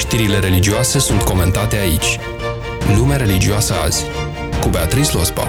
Știrile religioase sunt comentate aici. Lumea religioasă azi, cu Beatrice Lospa.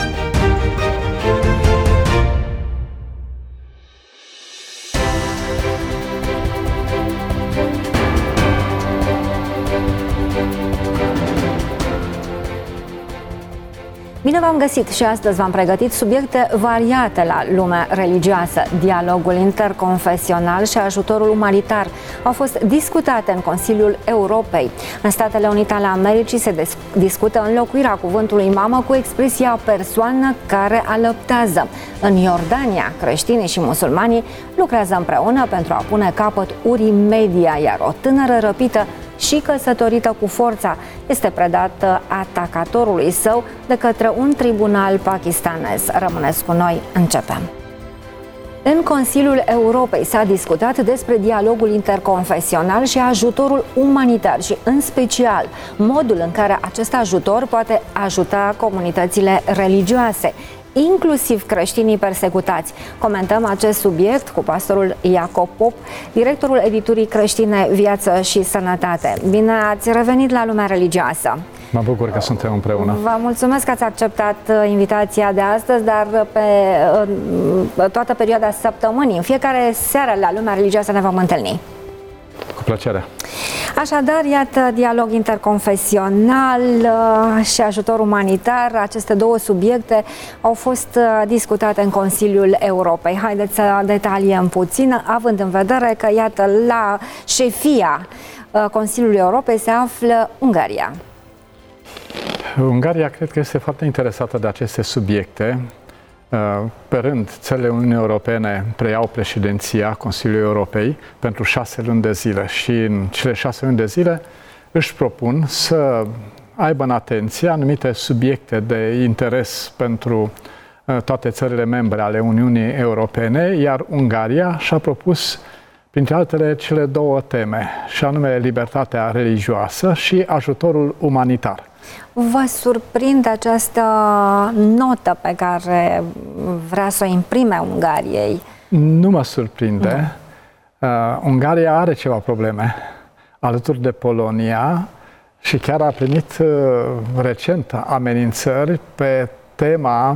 Bine v-am găsit și astăzi v-am pregătit subiecte variate la lumea religioasă. Dialogul interconfesional și ajutorul umanitar au fost discutate în Consiliul Europei. În Statele Unite ale Americii se discută înlocuirea cuvântului mamă cu expresia persoană care alăptează. În Iordania, creștinii și musulmanii lucrează împreună pentru a pune capăt urii media, iar o tânără răpită și căsătorită cu forța este predată atacatorului său de către un tribunal pakistanez. Rămâneți cu noi, începem. În Consiliul Europei s-a discutat despre dialogul interconfesional și ajutorul umanitar și, în special, modul în care acest ajutor poate ajuta comunitățile religioase, inclusiv creștinii persecutați. Comentăm acest subiect cu pastorul Iacob Pop, directorul editurii creștine Viață și Sănătate. Bine ați revenit la lumea religioasă! Mă bucur că suntem împreună. Vă mulțumesc că ați acceptat invitația de astăzi, dar pe toată perioada săptămânii, în fiecare seară la lumea religioasă ne vom întâlni. Cu plăcere. Așadar, iată, dialog interconfesional și ajutor umanitar. Aceste două subiecte au fost discutate în Consiliul Europei. Haideți să detaliem puțin, având în vedere că, iată, la șefia Consiliului Europei se află Ungaria. Ungaria cred că este foarte interesată de aceste subiecte. Pe rând, țările Uniunii Europene preiau președinția Consiliului Europei pentru 6 luni de zile și în cele 6 luni de zile își propun să aibă în atenție anumite subiecte de interes pentru toate țările membre ale Uniunii Europene, iar Ungaria și-a propus, printre altele, cele două teme, și anume libertatea religioasă și ajutorul umanitar. Vă surprinde această notă pe care vrea să o imprime Ungariei? Nu mă surprinde. Ungaria are ceva probleme alături de Polonia și chiar a primit recent amenințări pe tema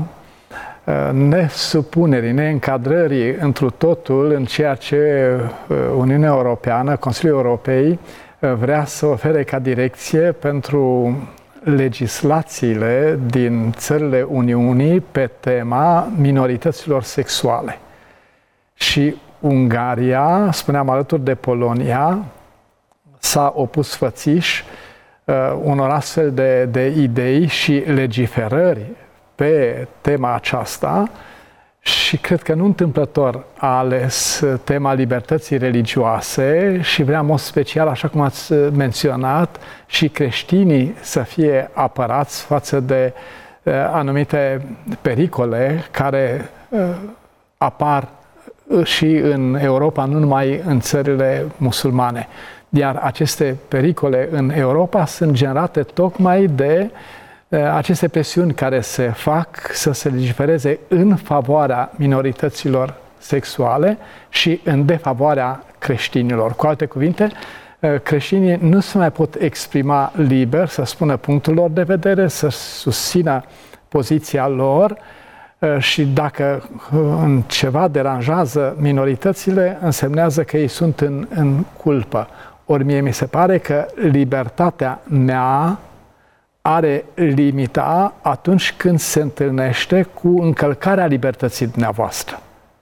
nesupunerii, neîncadrării întru totul în ceea ce Uniunea Europeană, Consiliul Europei, vrea să ofere ca direcție pentru legislațiile din țările Uniunii pe tema minorităților sexuale. Și Ungaria, spuneam, alături de Polonia, s-a opus fățiș unor astfel de idei și legiferări pe tema aceasta și cred că nu întâmplător a ales tema libertății religioase și vrea în mod special, așa cum ați menționat, și creștinii să fie apărați față de anumite pericole care apar și în Europa, nu numai în țările musulmane. Iar aceste pericole în Europa sunt generate tocmai de aceste presiuni care se fac să se legifereze în favoarea minorităților sexuale și în defavoarea creștinilor. Cu alte cuvinte, creștinii nu se mai pot exprima liber, să spună punctul lor de vedere, să susțină poziția lor și dacă în ceva deranjează minoritățile, însemnează că ei sunt în culpă. Ori mie mi se pare că libertatea mea are limita atunci când se întâlnește cu încălcarea libertății dumneavoastră.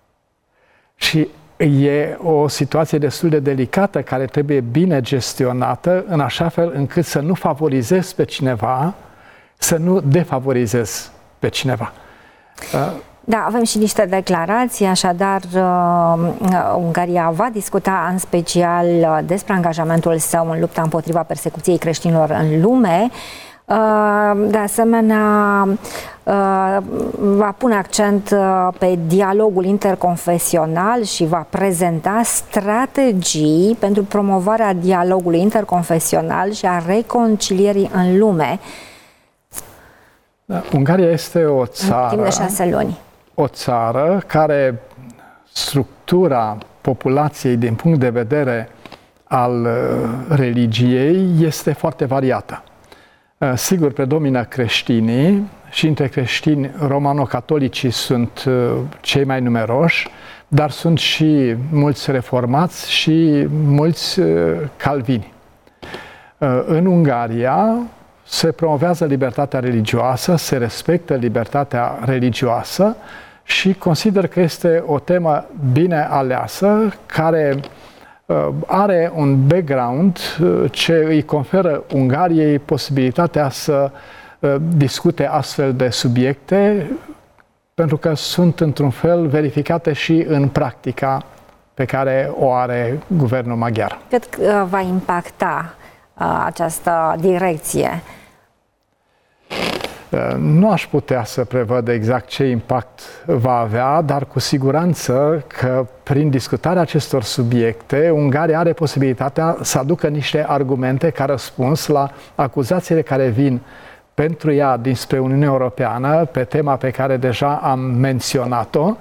Și e o situație destul de delicată care trebuie bine gestionată în așa fel încât să nu favorizezi pe cineva, să nu defavorizezi pe cineva. Da, avem și niște declarații, așadar Ungaria va discuta în special despre angajamentul său în lupta împotriva persecuției creștinilor în lume. De asemenea, va pune accent pe dialogul interconfesional și va prezenta strategii pentru promovarea dialogului interconfesional și a reconcilierii în lume. Ungaria este o țară, în timp de 6 luni. O țară care structura populației din punct de vedere al religiei este foarte variată. Sigur, predomină creștinii și între creștini romano-catolicii sunt cei mai numeroși, dar sunt și mulți reformați și mulți calvini. În Ungaria se promovează libertatea religioasă, se respectă libertatea religioasă și consider că este o temă bine aleasă, care are un background ce îi conferă Ungariei posibilitatea să discute astfel de subiecte, pentru că sunt într-un fel verificate și în practica pe care o are guvernul maghiar. Cât va impacta această direcție? Nu aș putea să prevăd exact ce impact va avea, dar cu siguranță că prin discutarea acestor subiecte, Ungaria are posibilitatea să aducă niște argumente ca răspuns la acuzațiile care vin pentru ea dinspre Uniunea Europeană pe tema pe care deja am menționat-o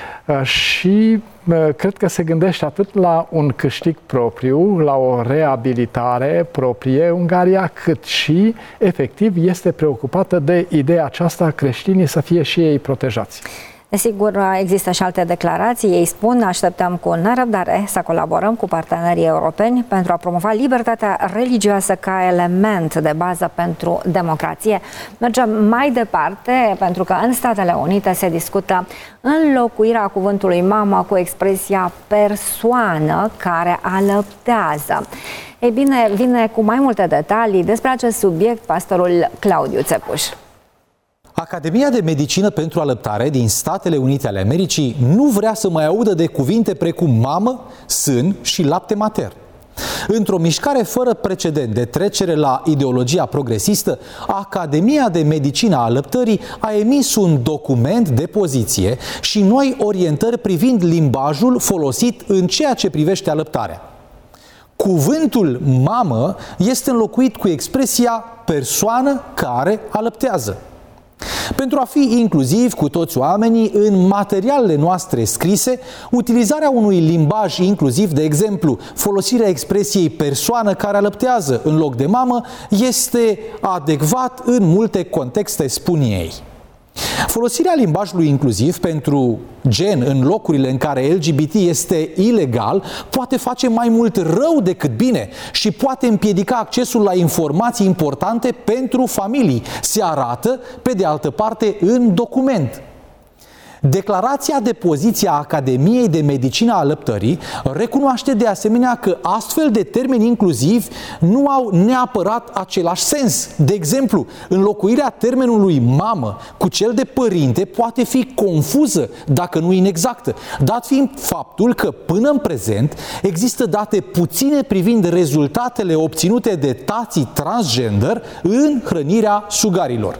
și cred că se gândește atât la un câștig propriu, la o reabilitare proprie Ungaria, cât și, efectiv, este preocupată de ideea aceasta creștinii să fie și ei protejați. Desigur, există și alte declarații. Ei spun, așteptăm cu nerăbdare să colaborăm cu partenerii europeni pentru a promova libertatea religioasă ca element de bază pentru democrație. Mergem mai departe, pentru că în Statele Unite se discută înlocuirea cuvântului mamă cu expresia persoană care alăptează. Ei bine, vine cu mai multe detalii despre acest subiect pastorul Claudiu Țepuș. Academia de Medicină pentru Alăptare din Statele Unite ale Americii nu vrea să mai audă de cuvinte precum mamă, sân și lapte matern. Într-o mișcare fără precedent de trecere la ideologia progresistă, Academia de Medicină a Alăptării a emis un document de poziție și noi orientări privind limbajul folosit în ceea ce privește alăptarea. Cuvântul mamă este înlocuit cu expresia persoană care alăptează. Pentru a fi inclusiv cu toți oamenii, în materialele noastre scrise, utilizarea unui limbaj inclusiv, de exemplu, folosirea expresiei persoană care alăptează în loc de mamă, este adecvat în multe contexte, spun ei. Folosirea limbajului inclusiv pentru gen în locurile în care LGBT este ilegal poate face mai mult rău decât bine și poate împiedica accesul la informații importante pentru familii, se arată, pe de altă parte, în document. Declarația de poziție a Academiei de Medicină a Alăptării recunoaște de asemenea că astfel de termeni inclusivi nu au neapărat același sens. De exemplu, înlocuirea termenului mamă cu cel de părinte poate fi confuză, dacă nu inexactă, dat fiind faptul că până în prezent există date puține privind rezultatele obținute de tații transgender în hrănirea sugarilor.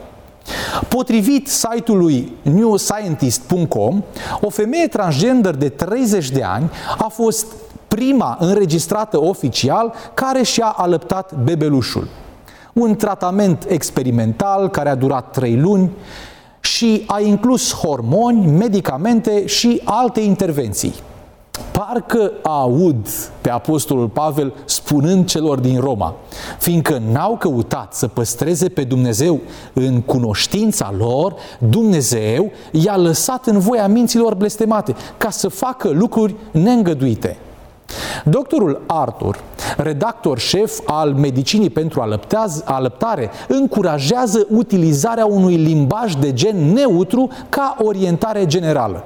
Potrivit site-ului newscientist.com, o femeie transgender de 30 de ani a fost prima înregistrată oficial care și-a alăptat bebelușul. Un tratament experimental care a durat 3 luni și a inclus hormoni, medicamente și alte intervenții. Parcă aud pe apostolul Pavel spunând celor din Roma, fiindcă n-au căutat să păstreze pe Dumnezeu în cunoștința lor, Dumnezeu i-a lăsat în voia minților blestemate, ca să facă lucruri neîngăduite. Doctorul Arthur, redactor șef al Medicinii pentru Alăptare, încurajează utilizarea unui limbaj de gen neutru ca orientare generală.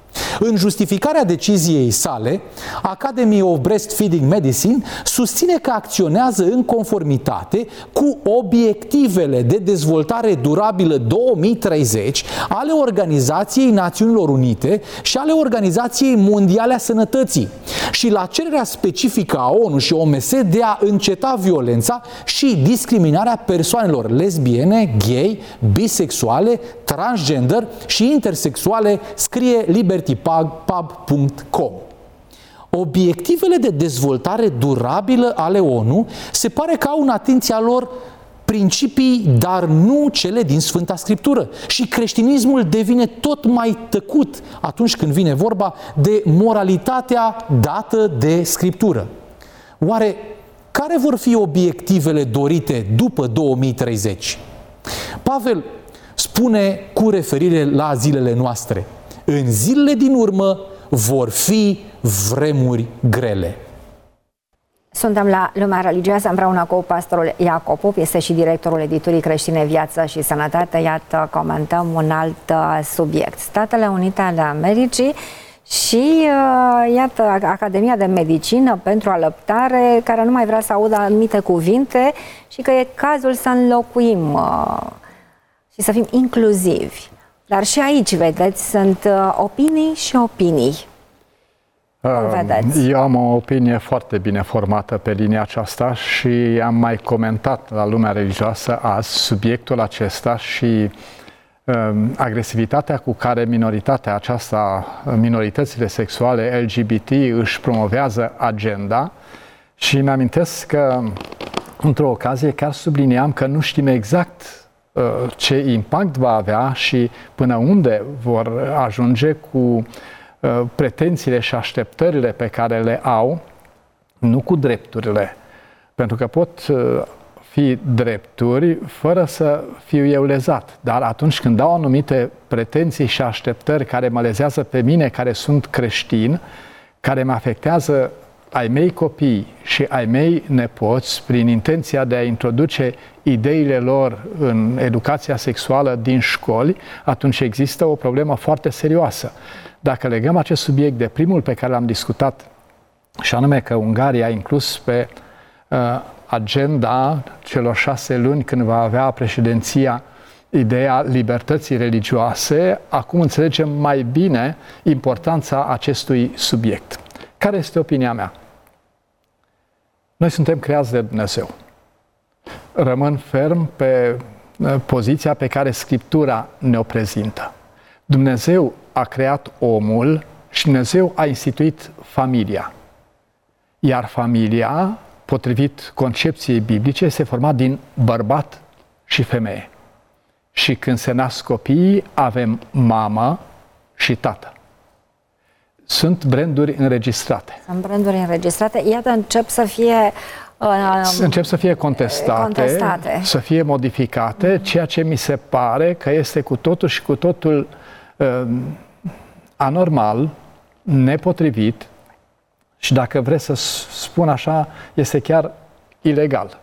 În justificarea deciziei sale, Academy of Breastfeeding Medicine susține că acționează în conformitate cu obiectivele de dezvoltare durabilă 2030 ale Organizației Națiunilor Unite și ale Organizației Mondiale a Sănătății și la cererea specifică a ONU și OMS de a înceta violența și discriminarea persoanelor lesbiene, gay, bisexuale, transgender și intersexuale, scrie libertypub.com. Obiectivele de dezvoltare durabilă ale ONU se pare că au în atenția lor principii, dar nu cele din Sfânta Scriptură. Și creștinismul devine tot mai tăcut atunci când vine vorba de moralitatea dată de Scriptură. Oare care vor fi obiectivele dorite după 2030? Pavel spune cu referire la zilele noastre: în zilele din urmă vor fi vremuri grele. Suntem la Lumea Religioasă împreună cu pastorul Iacob Pup, este și directorul editurii Creștine Viață și Sănătate. Iată, comentăm un alt subiect. Statele Unite ale Americii și iată Academia de Medicină pentru Alăptare, care nu mai vrea să audă anumite cuvinte și că e cazul să înlocuim și să fim inclusivi. Dar și aici, vedeți, sunt opinii și opinii. Eu am o opinie foarte bine formată pe linia aceasta și am mai comentat la Lumea Religioasă azi subiectul acesta și agresivitatea cu care minoritatea aceasta, minoritățile sexuale LGBT își promovează agenda și îmi amintesc că într-o ocazie chiar subliniam că nu știm exact ce impact va avea și până unde vor ajunge cu pretențiile și așteptările pe care le au, nu cu drepturile, pentru că pot fi drepturi fără să fiu eu lezat, dar atunci când dau anumite pretenții și așteptări care mă lezează pe mine, care sunt creștin, care mă afectează ai mei copii și ai mei nepoți prin intenția de a introduce ideile lor în educația sexuală din școli, atunci există o problemă foarte serioasă. Dacă legăm acest subiect de primul pe care l-am discutat, și anume că Ungaria a inclus pe agenda celor 6 luni când va avea președinția ideea libertății religioase, acum înțelegem mai bine importanța acestui subiect. Care este opinia mea? Noi suntem creați de Dumnezeu. Rămân ferm pe poziția pe care Scriptura ne-o prezintă. Dumnezeu a creat omul și Dumnezeu a instituit familia. Iar familia, potrivit concepției biblice, este format din bărbat și femeie. Și când se nasc copiii, avem mamă și tată. Sunt branduri înregistrate. Sunt branduri înregistrate. Iată, încep să fie contestate, să fie modificate, ceea ce mi se pare că este cu totul și cu totul anormal, nepotrivit și, dacă vreți să spun așa, este chiar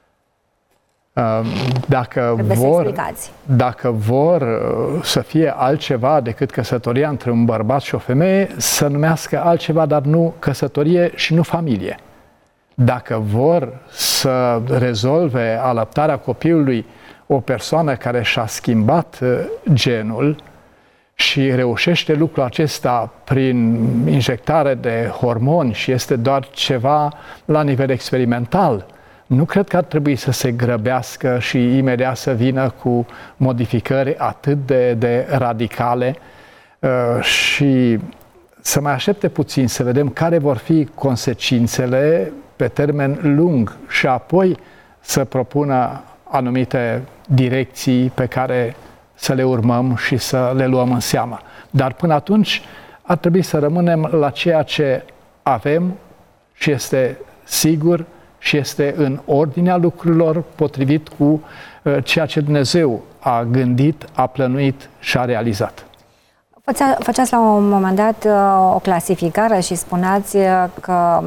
ilegal. Dacă vor să fie altceva decât căsătoria între un bărbat și o femeie, să numească altceva, dar nu căsătorie și nu familie. Dacă vor să rezolve alăptarea copilului o persoană care și-a schimbat genul și reușește lucrul acesta prin injectare de hormoni și este doar ceva la nivel experimental, nu cred că ar trebui să se grăbească și imediat să vină cu modificări atât de radicale și să mai aștepte puțin să vedem care vor fi consecințele pe termen lung și apoi să propună anumite direcții pe care să le urmăm și să le luăm în seamă. Dar până atunci ar trebui să rămânem la ceea ce avem și este sigur și este în ordinea lucrurilor potrivit cu ceea ce Dumnezeu a gândit, a plănuit și a realizat. Făceați la un moment dat o clasificare și spuneați că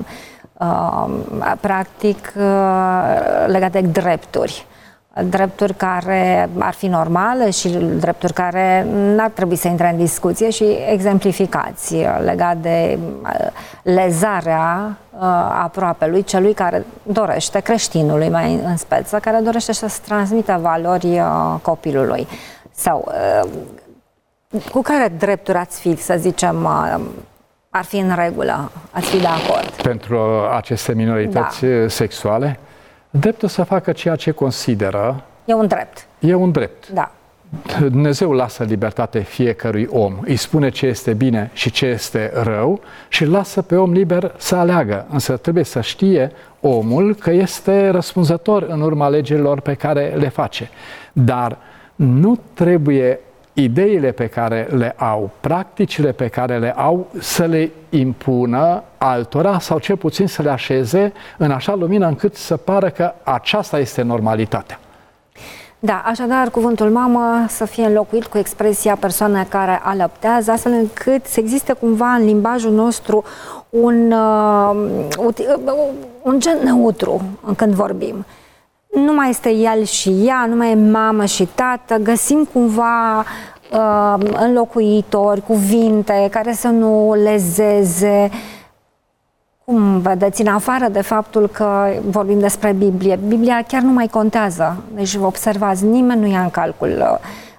practic legat de drepturi care ar fi normale și drepturi care n-ar trebui să intre în discuție și exemplificați legat de lezarea aproapelui, celui care dorește, creștinului mai în speță, care dorește să-ți transmită valori copilului. Sau cu care drepturi ați fi, să zicem, ar fi în regulă, ați fi de acord? Pentru aceste minorități sexuale? Dreptul să facă ceea ce consideră. E un drept. E un drept. Da. Dumnezeu lasă libertate fiecărui om. Îi spune ce este bine și ce este rău și lasă pe om liber să aleagă. Însă trebuie să știe omul că este răspunzător în urma legilor pe care le face. Dar nu trebuie ideile pe care le au, practicile pe care le au, să le impună altora sau cel puțin să le așeze în așa lumină încât să pară că aceasta este normalitatea. Da, așadar, cuvântul mamă să fie înlocuit cu expresia persoană care alăptează, astfel încât să existe cumva în limbajul nostru un gen neutru când vorbim. Nu mai este el și ea, nu mai e mamă și tată, găsim cumva înlocuitori, cuvinte care să nu lezeze. Cum vedeți, în afară de faptul că vorbim despre Biblie, Biblia chiar nu mai contează. Deci, observați, nimeni nu ia în calcul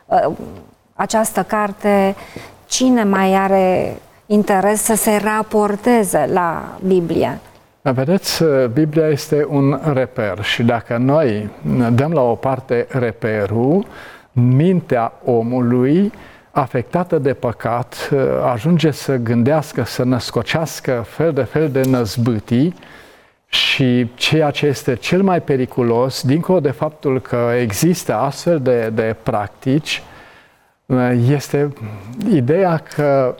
această carte. Cine mai are interes să se raporteze la Biblie? Vedeți, Biblia este un reper și dacă noi dăm la o parte reperul, mintea omului afectată de păcat ajunge să gândească, să născocească fel de năzbâtii și ceea ce este cel mai periculos, dincolo de faptul că există astfel de practici, este ideea că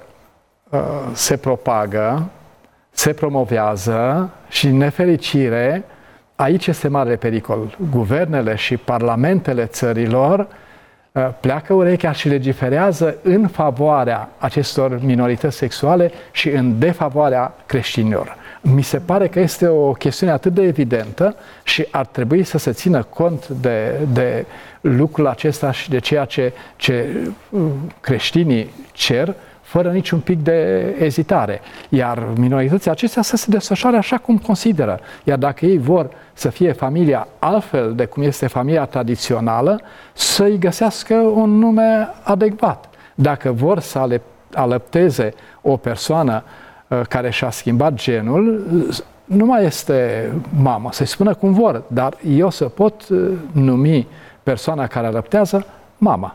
se propagă, se promovează și, în nefericire, aici este mare pericol. Guvernele și parlamentele țărilor pleacă urechea și legiferează în favoarea acestor minorități sexuale și în defavoarea creștinilor. Mi se pare că este o chestiune atât de evidentă și ar trebui să se țină cont de lucrul acesta și de ceea ce creștinii cer, fără niciun pic de ezitare. Iar minoritățile acestea să se desfășoare așa cum consideră. Iar dacă ei vor să fie familia altfel de cum este familia tradițională, să-i găsească un nume adecvat. Dacă vor să alăpteze o persoană care și-a schimbat genul, nu mai este mamă, să-i spună cum vor, dar eu să pot numi persoana care alăptează mama.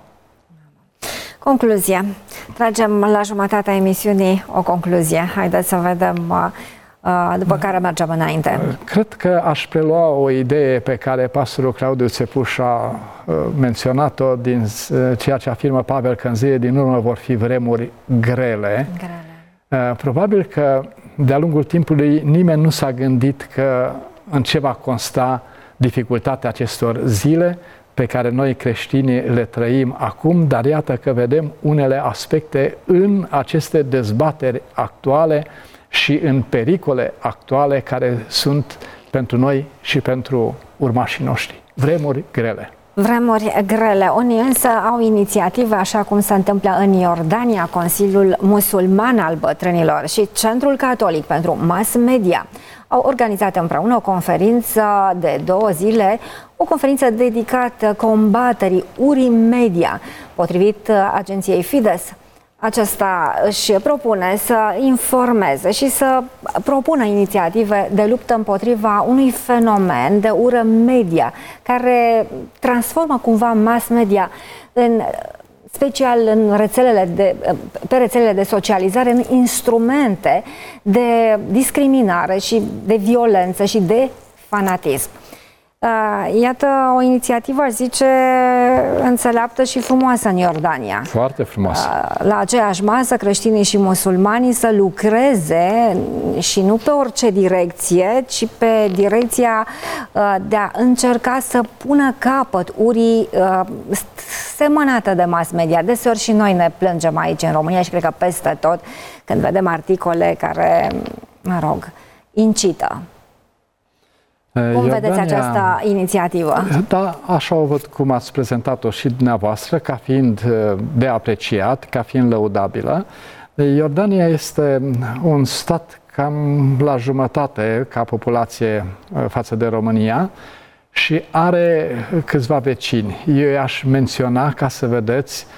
Concluzie. Tragem la jumătatea emisiunii o concluzie. Haideți să vedem după care mergem înainte. Cred că aș prelua o idee pe care pastorul Claudiu Țepuș a menționat-o din ceea ce afirmă Pavel că în zile din urmă vor fi vremuri grele. Probabil că de-a lungul timpului nimeni nu s-a gândit că în ce va consta dificultatea acestor zile pe care noi creștinii le trăim acum, dar iată că vedem unele aspecte în aceste dezbateri actuale și în pericole actuale care sunt pentru noi și pentru urmașii noștri. Vremuri grele. Vremuri grele. Unii însă au inițiative, așa cum se întâmplă în Iordania, Consiliul Musulman al Bătrânilor și Centrul Catolic pentru Mass Media au organizat împreună o conferință de 2 zile, o conferință dedicată combaterii urii media. Potrivit agenției Fides, acesta își propune să informeze și să propună inițiative de luptă împotriva unui fenomen de ură media care transformă cumva mass media special pe rețelele de socializare, în instrumente de discriminare și de violență și de fanatism. Iată o inițiativă, aș zice, înțeleaptă și frumoasă în Iordania. Foarte frumoasă. La aceeași masă, creștinii și musulmanii să lucreze și nu pe orice direcție, ci pe direcția de a încerca să pună capăt urii semănată de mass media. Deseori și noi ne plângem aici în România și cred că peste tot când vedem articole care, mă rog, incită. Cum vedeți această inițiativă? Da, așa o văd cum ați prezentat-o și dumneavoastră, ca fiind de apreciat, ca fiind lăudabilă. Iordania este un stat cam la jumătate ca populație față de România și are câțiva vecini. Eu i-aș menționa ca să vedeți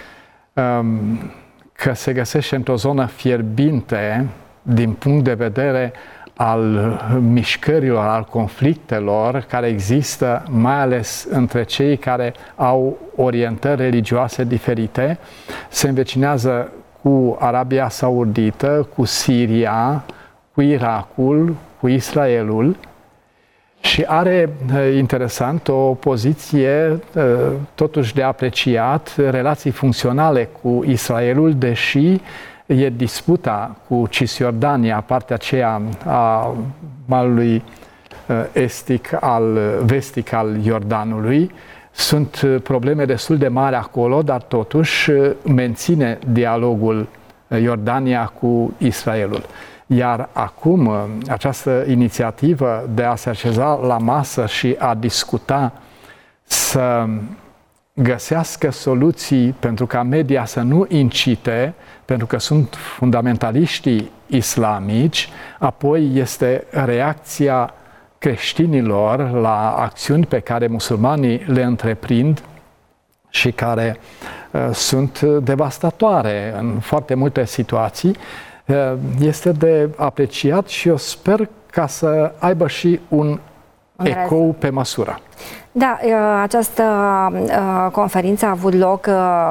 că se găsește într-o zonă fierbinte din punct de vedere al mișcărilor, al conflictelor care există, mai ales între cei care au orientări religioase diferite, se învecinează cu Arabia Saudită, cu Siria, cu Irakul, cu Israelul Și are, interesant, o poziție totuși de apreciat, relații funcționale cu Israelul, deși e disputa cu Cisjordania, partea aceea a malului vestic al Iordanului. Sunt probleme destul de mari acolo, dar totuși menține dialogul Iordania cu Israelul. Iar acum această inițiativă de a se așeza la masă și a discuta, să găsească soluții pentru ca media să nu incite, pentru că sunt fundamentaliștii islamici, apoi este reacția creștinilor la acțiuni pe care musulmanii le întreprind și care sunt devastatoare în foarte multe situații, este de apreciat și eu sper ca să aibă și un ecou pe măsură. Da, această conferință a avut loc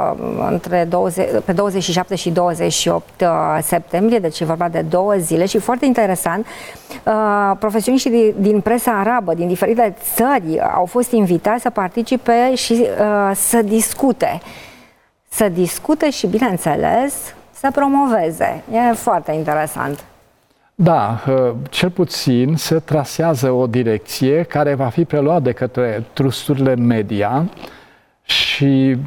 pe 27 și 28 septembrie, deci e vorba de 2 zile și foarte interesant, profesioniștii din presa arabă, din diferite țări, au fost invitați să participe și să discute. Să discute și, bineînțeles, să promoveze. E foarte interesant. Da, cel puțin se trasează o direcție care va fi preluată de către trusturile media și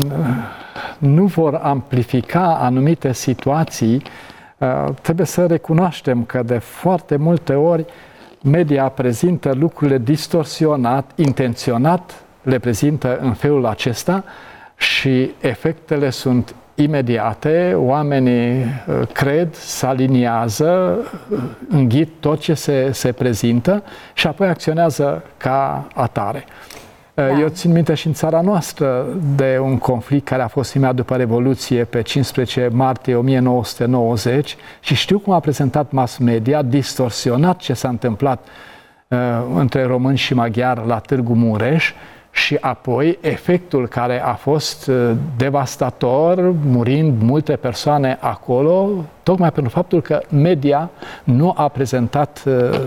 nu vor amplifica anumite situații. Trebuie să recunoaștem că de foarte multe ori media prezintă lucrurile distorsionat, intenționat le prezintă în felul acesta și efectele sunt imediate, oamenii cred, se aliniază, înghit tot ce se prezintă și apoi acționează ca atare. Da. Eu țin minte și în țara noastră de un conflict care a fost imediat după Revoluție pe 15 martie 1990 și știu cum a prezentat mass media, distorsionat ce s-a întâmplat între români și maghiari la Târgu Mureș, și apoi efectul care a fost devastator, murind multe persoane acolo, tocmai pentru faptul că media nu a prezentat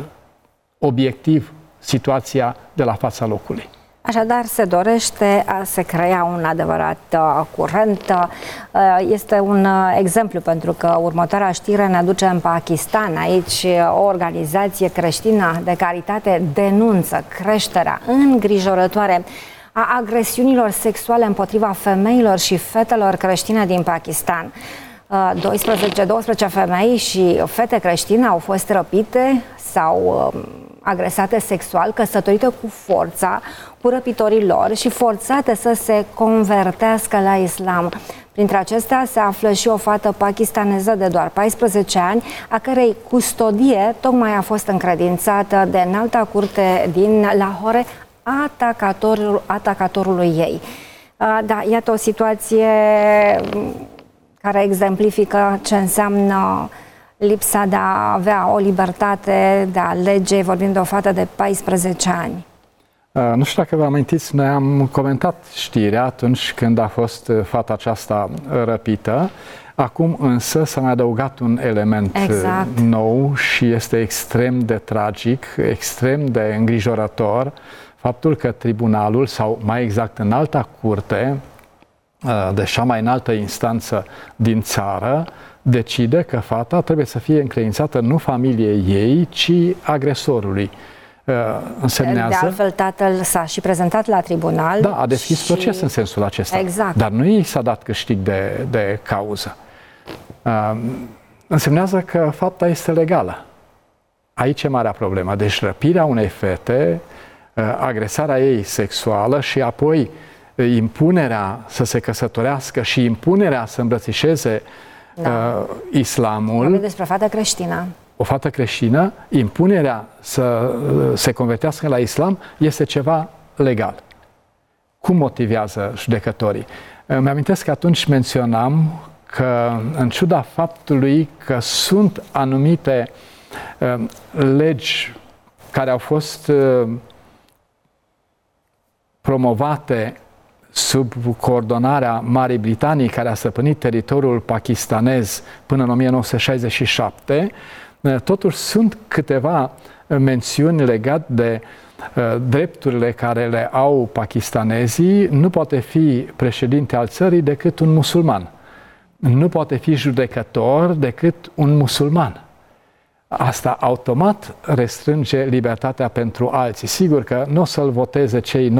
obiectiv situația de la fața locului. Așadar, se dorește a se crea un adevărat curent. Este un exemplu, pentru că următoarea știre ne duce în Pakistan. Aici o organizație creștină de caritate denunță creșterea îngrijorătoare a agresiunilor sexuale împotriva femeilor și fetelor creștine din Pakistan. 12 femei și fete creștine au fost răpite sau agresate sexual, căsătorite cu forța cu răpitorii lor și forțate să se convertească la islam. Printre acestea se află și o fată pakistaneză de doar 14 ani, a cărei custodie tocmai a fost încredințată de Înalta Curte din Lahore atacatorului ei. Da, iată o situație care exemplifică ce înseamnă lipsa de a avea o libertate de a alege, vorbim de o fată de 14 ani. Nu știu dacă vă amintiți, noi am comentat știrea atunci când a fost fata aceasta răpită. Acum însă s-a mai adăugat un element nou și este extrem de tragic, extrem de îngrijorător, faptul că tribunalul, sau mai exact Înalta Curte, de cea mai înaltă instanță din țară, decide că fata trebuie să fie încredințată nu familiei ei, ci agresorului. Însemnează... De altfel, tatăl s-a și prezentat la tribunal. Da, a deschis proces în sensul acesta. Exact. Dar nu i s-a dat câștig de cauză. Însemnează că fapta este legală. Aici e marea problemă. Deci răpirea unei fete, agresarea ei sexuală și apoi impunerea să se căsătorească și impunerea să îmbrățișeze islamul. Vorbim despre fată creștină. O fată creștină, impunerea să se convertească la islam este ceva legal. Cum motivează judecătorii? Îmi amintesc că atunci menționam că, în ciuda faptului că sunt anumite legi care au fost promovate sub coordonarea Marii Britanii, care a stăpânit teritoriul pakistanez până în 1967, totuși sunt câteva mențiuni legate de drepturile care le au pakistanezii, nu poate fi președinte al țării decât un musulman. Nu poate fi judecător decât un musulman. Asta automat restrânge libertatea pentru alții. Sigur că nu o să-l voteze cei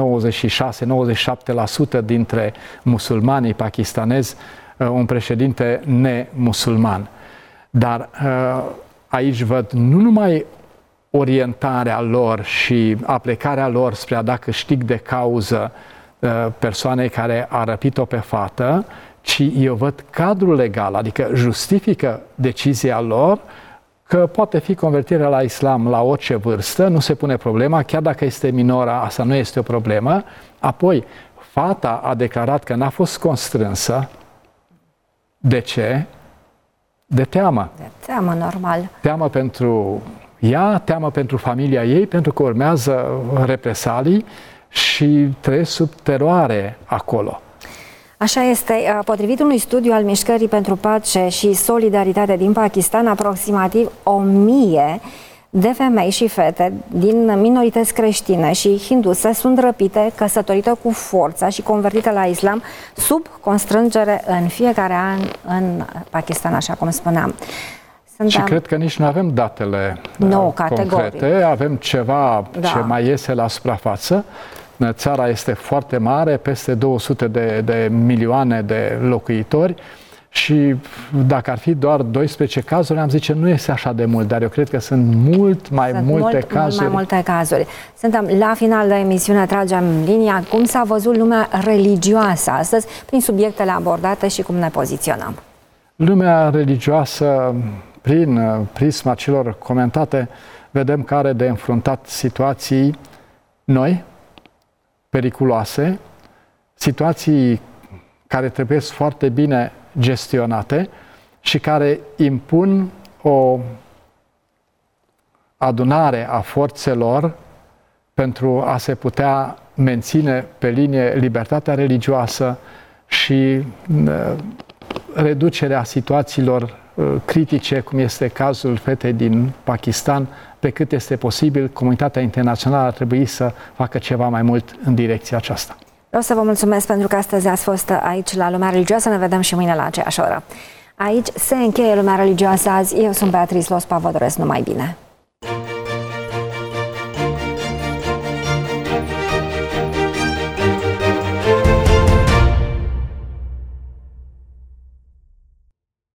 96-97% dintre musulmanii pakistanezi un președinte nemusulman. Dar aici văd nu numai orientarea lor și aplecarea lor spre a da câștig de cauză persoanei care a răpit-o pe fată, ci eu văd cadrul legal, adică justifică decizia lor că poate fi convertirea la islam la orice vârstă, nu se pune problema, chiar dacă este minoră, asta nu este o problemă. Apoi, fata a declarat că n-a fost constrânsă. De ce? De teamă. De teamă, normal. Teamă pentru ea, teamă pentru familia ei, pentru că urmează represalii și trăiesc sub teroare acolo. Așa este. Potrivit unui studiu al Mișcării pentru Pace și Solidaritate din Pakistan, aproximativ 1000 de femei și fete din minorități creștine și hinduse sunt răpite, căsătorite cu forța și convertite la islam sub constrângere în fiecare an în Pakistan, așa cum spuneam. Și cred că nici nu avem datele concrete, avem ceva ce mai iese la suprafață. Țara este foarte mare, peste 200 de milioane de locuitori și dacă ar fi doar 12 cazuri, am zice, nu este așa de mult, dar eu cred că sunt mult mai multe cazuri. Suntem la final de emisiune, tragem linia. Cum s-a văzut lumea religioasă astăzi prin subiectele abordate și cum ne poziționăm? Lumea religioasă, prin prisma celor comentate, vedem că are de înfruntat situații noi, periculoase, situații care trebuie foarte bine gestionate și care impun o adunare a forțelor pentru a se putea menține pe linie libertatea religioasă și reducerea situațiilor critice, cum este cazul fetei din Pakistan, pe cât este posibil, comunitatea internațională ar trebui să facă ceva mai mult în direcția aceasta. Vreau să vă mulțumesc pentru că astăzi ați fost aici la Lumea Religioasă. Ne vedem și mâine la aceeași oră. Aici se încheie Lumea Religioasă azi. Eu sunt Beatrice Lospa, vă doresc numai bine.